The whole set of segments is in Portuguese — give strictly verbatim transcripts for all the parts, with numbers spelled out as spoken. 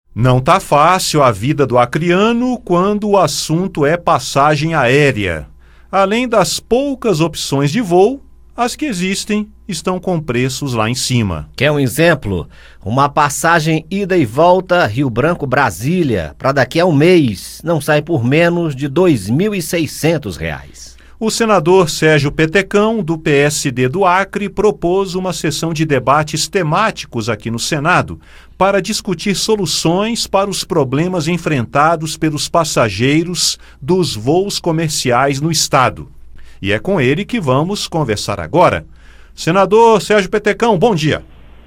Não tá fácil a vida do acriano quando o assunto é passagem aérea. Além das poucas opções de voo, as que existem estão com preços lá em cima. Quer um exemplo? Uma passagem ida e volta Rio Branco-Brasília para daqui a um mês não sai por menos de dois mil e seiscentos reais. O senador Sérgio Petecão, do P S D do Acre, propôs uma sessão de debates temáticos aqui no Senado para discutir soluções para os problemas enfrentados pelos passageiros dos voos comerciais no estado. E é com ele que vamos conversar agora. Senador Sérgio Petecão, bom dia.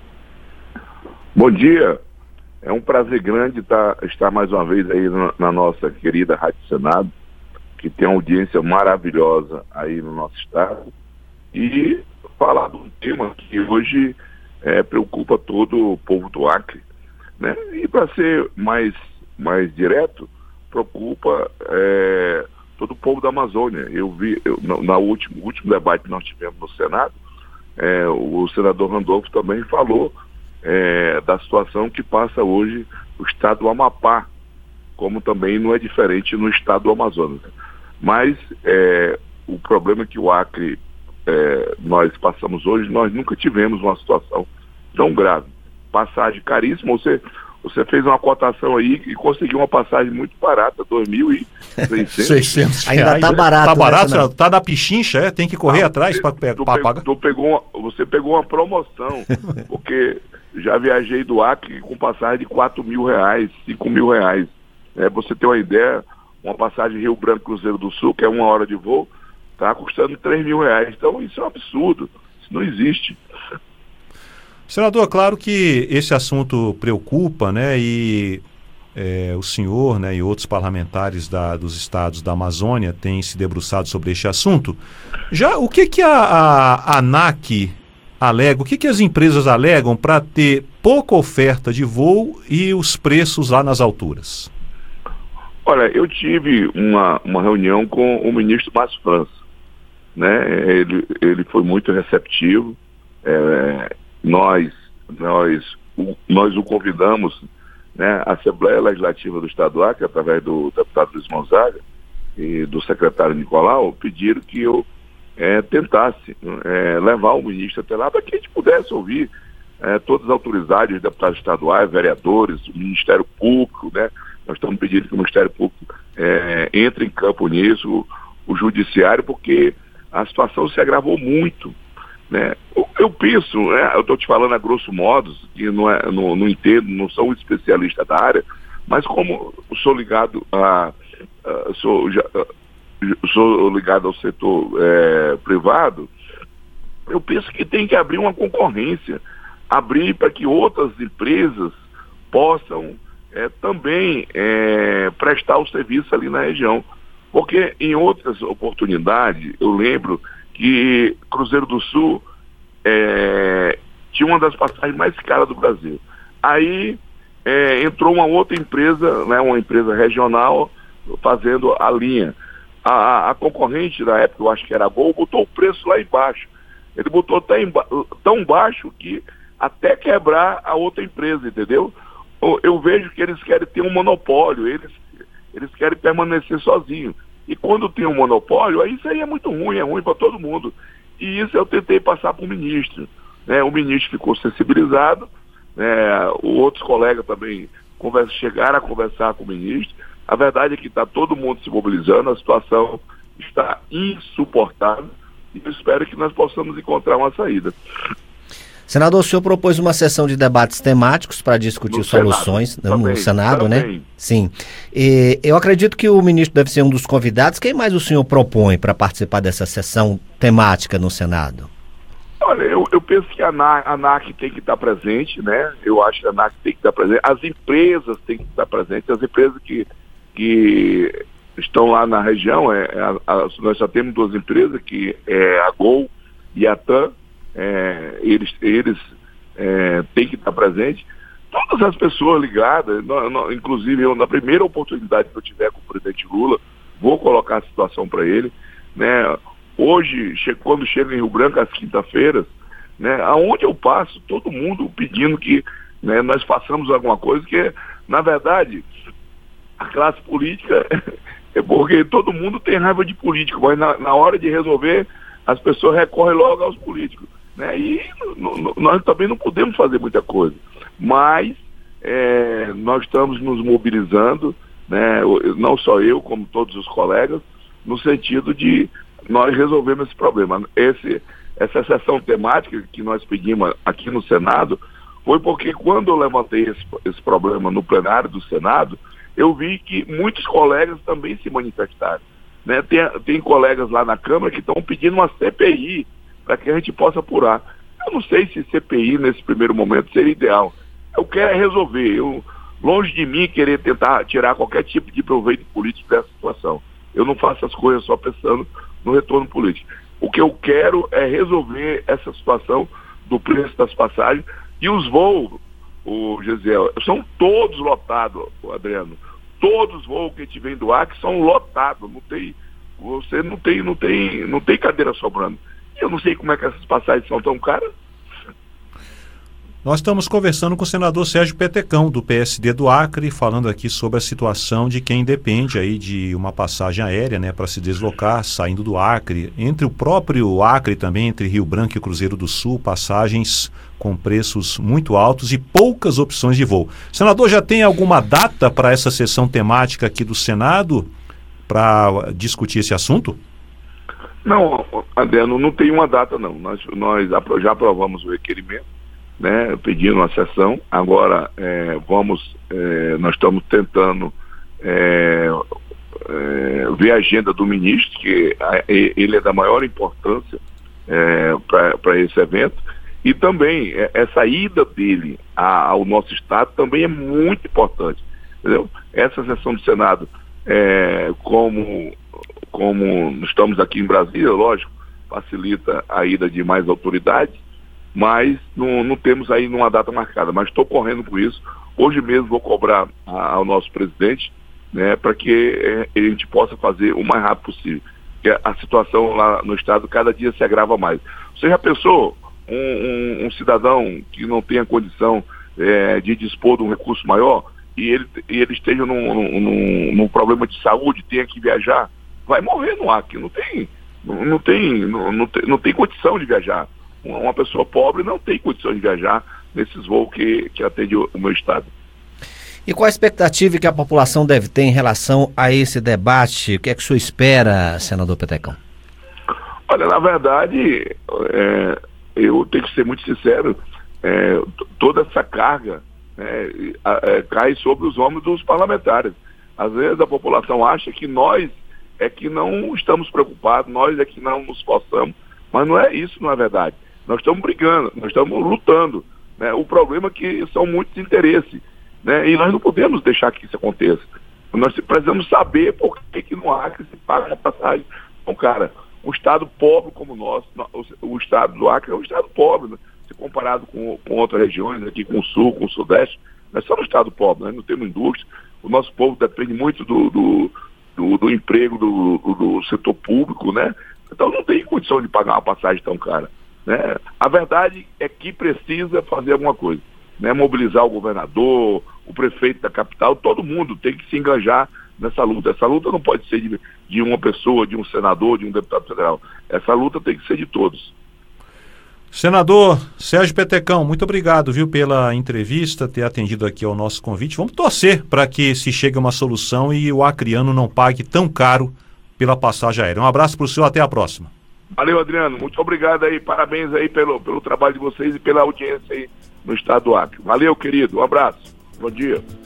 Bom dia. É um prazer grande estar, estar mais uma vez aí na, na nossa querida Rádio Senado, que tem uma audiência maravilhosa aí no nosso estado, e falar de um tema que hoje é, preocupa todo o povo do Acre, né? E para ser mais, mais direto, preocupa é, todo o povo da Amazônia. Eu vi, eu, no na último, último debate que nós tivemos no Senado, é, o senador Randolfo também falou é, da situação que passa hoje o estado do Amapá, como também não é diferente no estado do Amazonas. Mas é, o problema é que o Acre, é, nós passamos hoje, nós nunca tivemos uma situação tão grave. Passagem caríssima, você, você fez uma cotação aí e conseguiu uma passagem muito barata, dois mil e seiscentos. Ainda tá barato. Tá barato, né, tá na pichincha, é? Tem que correr ah, atrás para pagar. Tu pegou uma, você pegou uma promoção, porque já viajei do Acre com passagem de quatro mil reais, cinco mil reais. É, você tem uma ideia, uma passagem Rio Branco Cruzeiro do Sul, que é uma hora de voo, está custando três mil reais. Então isso é um absurdo, isso não existe. Senador, claro que esse assunto preocupa, né? E é, o senhor, né, e outros parlamentares da, dos estados da Amazônia têm se debruçado sobre este assunto. Já o que, que a, a, a ANAC alega, o que, que as empresas alegam para ter pouca oferta de voo e os preços lá nas alturas? Olha, eu tive uma, uma reunião com o ministro Márcio França, né? Ele, ele foi muito receptivo. É, nós, nós, o, nós o convidamos, né, a Assembleia Legislativa do Estado do Acre, através do deputado Luiz Gonzaga e do secretário Nicolau, pediram que eu é, tentasse é, levar o ministro até lá para que a gente pudesse ouvir é, todas as autoridades, deputados estaduais, vereadores, o Ministério Público, né? Nós estamos pedindo que o Ministério Público é, entre em campo nisso, o, o Judiciário, porque a situação se agravou muito, né? Eu, eu penso, né, eu estou te falando a grosso modo, que não, é, não, não entendo, não sou um especialista da área, mas como sou ligado a, a sou, já, sou ligado ao setor é, privado, eu penso que tem que abrir uma concorrência, abrir para que outras empresas possam É, também é, prestar o serviço ali na região. Porque em outras oportunidades, eu lembro que Cruzeiro do Sul é, tinha uma das passagens mais caras do Brasil. Aí é, entrou uma outra empresa, né, uma empresa regional, fazendo a linha. A, a concorrente da época, eu acho que era a Gol, botou o preço lá embaixo. Ele botou tão, tão baixo que até quebrar a outra empresa, entendeu? Eu vejo que eles querem ter um monopólio, eles, eles querem permanecer sozinhos. E quando tem um monopólio, aí isso aí é muito ruim, é ruim para todo mundo. E isso eu tentei passar para o ministro, né? O ministro ficou sensibilizado, né? Outros colegas também conversa, chegaram a conversar com o ministro. A verdade é que está todo mundo se mobilizando, a situação está insuportável e eu espero que nós possamos encontrar uma saída. Senador, o senhor propôs uma sessão de debates temáticos para discutir no soluções Senado, no também, Senado, também. né? Sim. E eu acredito que o ministro deve ser um dos convidados. Quem mais o senhor propõe para participar dessa sessão temática no Senado? Olha, eu, eu penso que a ANAC tem que estar presente, né? Eu acho que a ANAC tem que estar presente. As empresas têm que estar presentes. As empresas que, que estão lá na região, é, é a, a, nós só temos duas empresas, que é a Gol e a TAM. É, eles eles é, têm que estar presentes. Todas as pessoas ligadas, no, no, inclusive eu, na primeira oportunidade que eu tiver com o presidente Lula, vou colocar a situação para ele, né? Hoje, che quando chega em Rio Branco, às quinta-feiras, né, aonde eu passo, todo mundo pedindo que, né, nós façamos alguma coisa, que Na verdade, a classe política é porque todo mundo tem raiva de político, mas na, na hora de resolver, as pessoas recorrem logo aos políticos, né? E no, no, nós também não podemos fazer muita coisa, mas é, nós estamos nos mobilizando, né? Não só eu, como todos os colegas, no sentido de nós resolvermos esse problema. Esse, essa sessão temática que nós pedimos aqui no Senado foi porque quando eu levantei esse, esse problema no plenário do Senado, eu vi que muitos colegas também se manifestaram, né? Tem, tem colegas lá na Câmara que estão pedindo uma C P I para que a gente possa apurar. Eu não sei se C P I nesse primeiro momento seria ideal. Eu quero é resolver. Eu, longe de mim querer tentar tirar qualquer tipo de proveito político dessa situação. Eu não faço as coisas só pensando no retorno político. O que eu quero é resolver essa situação do preço das passagens e os voos, o Gesiel, são todos lotados, Adriano. Todos os voos que a gente vem do Acre são lotados. Não tem, você não tem, não tem, não tem cadeira sobrando. Eu não sei como é que essas passagens são tão caras. Nós estamos conversando com o senador Sérgio Petecão, do P S D do Acre, falando aqui sobre a situação de quem depende aí de uma passagem aérea, né, para se deslocar, saindo do Acre. Entre o próprio Acre também, entre Rio Branco e Cruzeiro do Sul, passagens com preços muito altos e poucas opções de voo. Senador, já tem alguma data para essa sessão temática aqui do Senado para discutir esse assunto? Não, Adriano, não tem uma data não. Nós, nós já aprovamos o requerimento, né, pedindo uma sessão. Agora é, vamos, é, nós estamos tentando é, é, ver a agenda do ministro, que a, ele é da maior importância é, para esse evento, e também é, essa ida dele a, ao nosso estado também é muito importante, entendeu? Essa sessão do Senado, é, como, como estamos aqui em Brasília, lógico, facilita a ida de mais autoridades, mas não, não temos aí numa data marcada, mas estou correndo por isso. Hoje mesmo vou cobrar a, ao nosso presidente, né, para que é, a gente possa fazer o mais rápido possível, porque a situação lá no estado cada dia se agrava mais. Você já pensou um, um, um cidadão que não tenha condição é, de dispor de um recurso maior e ele, e ele esteja num, num, num problema de saúde, tenha que viajar, vai morrer no Acre, não tem, não, não tem, não, não tem, não tem condição de viajar. Uma pessoa pobre não tem condição de viajar nesses voos que, que atende o, o meu estado. E qual a expectativa que a população deve ter em relação a esse debate? O que é que o senhor espera, senador Petecão? Olha, na verdade, é, eu tenho que ser muito sincero, é, toda essa carga é, é, cai sobre os ombros dos parlamentares. Às vezes a população acha que nós é que não estamos preocupados, nós é que não nos esforçamos, mas não é isso, não é verdade. Nós estamos brigando, nós estamos lutando, né? O problema é que são muitos interesses, né? E nós não podemos deixar que isso aconteça. Nós precisamos saber por que, que no Acre se paga uma passagem. Então, cara, um estado pobre como o nosso, o estado do Acre é um estado pobre, né? Se comparado com, com outras regiões, aqui com o Sul, com o Sudeste, nós somos um estado pobre, nós não temos indústria, o nosso povo depende muito do, do, do, do emprego do, do, do setor público, né? Então não tem condição de pagar uma passagem tão cara, né? A verdade é que precisa fazer alguma coisa, né? Mobilizar o governador, o prefeito da capital, todo mundo tem que se engajar nessa luta. Essa luta não pode ser de, de uma pessoa, de um senador, de um deputado federal. Essa luta tem que ser de todos. Senador Sérgio Petecão, muito obrigado, viu, pela entrevista, ter atendido aqui ao nosso convite. Vamos torcer para que se chegue a uma solução e o acreano não pague tão caro pela passagem aérea. Um abraço para o senhor, até a próxima. Valeu, Adriano. Muito obrigado aí. Parabéns aí pelo, pelo trabalho de vocês e pela audiência aí no estado do Acre. Valeu, querido. Um abraço. Bom dia.